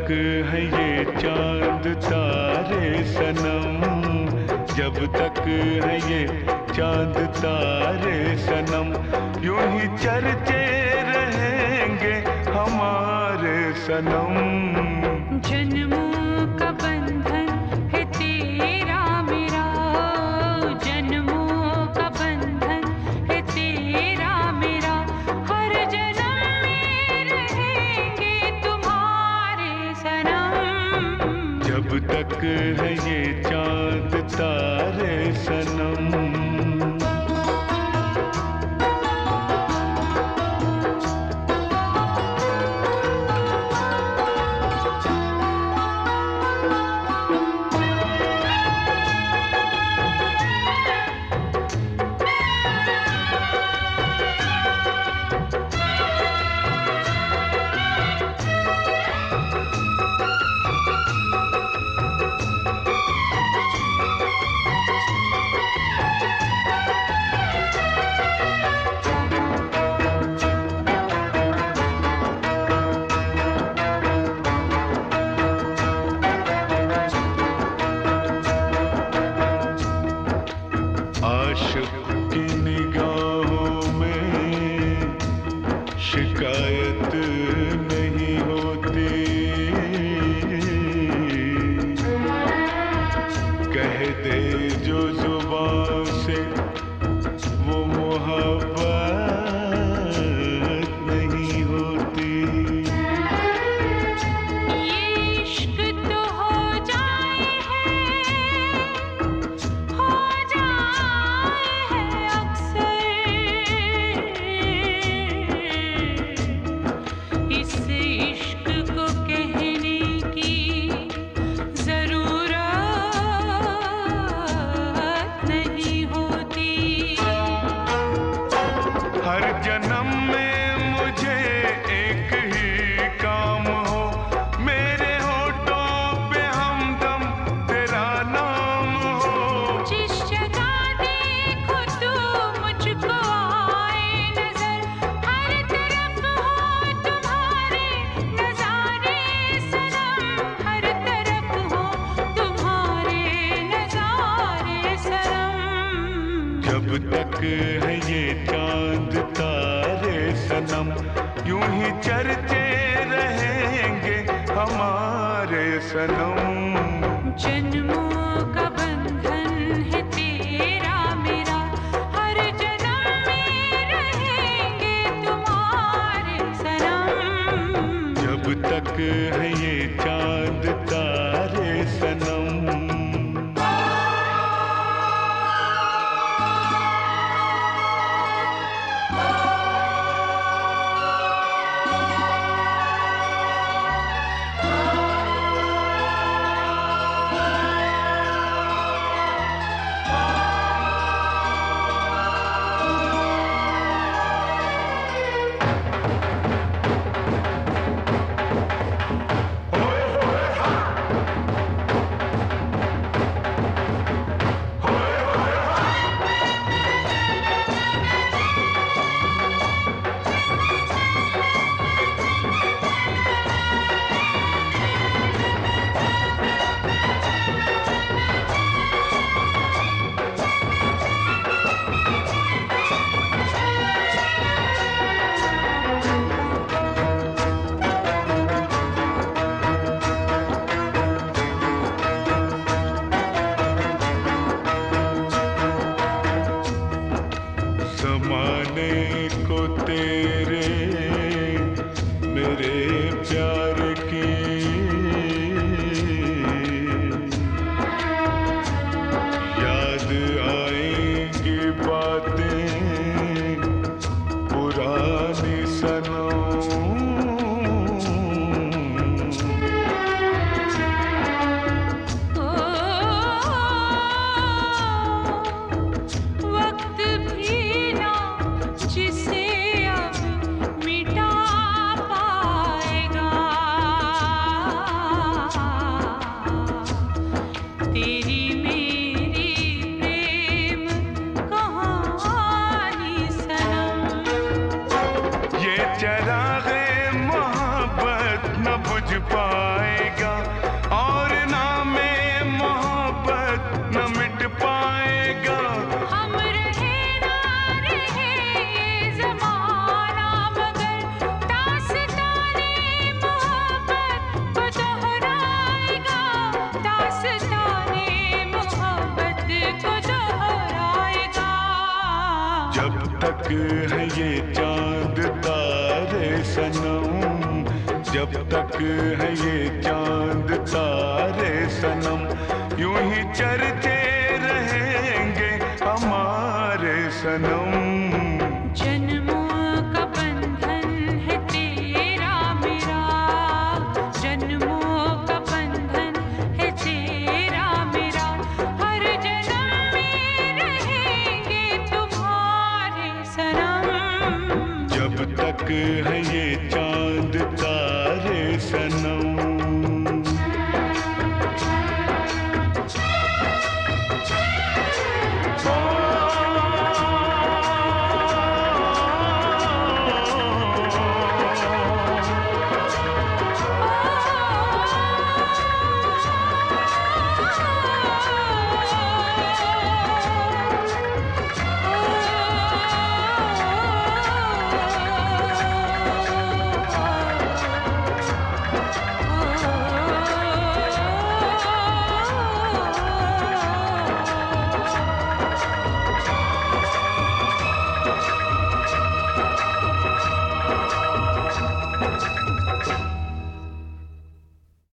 तक है ये चांद तारे सनम, जब तक है ये चांद तारे सनम, यूं ही चलते रहेंगे हमारे सनम। जन्मों का बंधन है तेरा मेरा, जन्मों का बंधन है तेरा मेरा, हर जन्म में रहेंगे तुम्हारे सनम। जब तक है ये चांद तारे सनम। आशिक की निगाहों में शिकायत नहीं होती, कह दे जो जुबान से वो मोहब्बत नहीं होती। ये इश्क तो हो जाए है, हो जाए है अक्सर, इस इश्क को कहने की जरूरत नहीं होती। हर जन्म में मुझे एक ही काम हो, मेरे होठों पे हमदम तेरा नाम हो। जिस जगह देखो तू मुझको आए नजर, हर तरफ हो तुम्हारे नजारे सनम, हर तरफ हो तुम्हारे नजारे सनम। जब तक है ये चांद तारे सनम, यूं ही चलते रहेंगे हमारे सनम। जन्मों का बंधन है तेरा मेरा, हर जन्म में रहेंगे तुम्हारे सनम। जब तक है ये चांद तारे सनम। ये चांद तारे सनम, जब तक है ये चांद तारे सनम, यूं ही चलते रहेंगे हमारे सनम। जन्मों का बंधन है तेरा मेरा, जन्मों का बंधन है तेरा मेरा, हर जन्म में रहेंगे तुम्हारे सनम। जब तक है ये चांद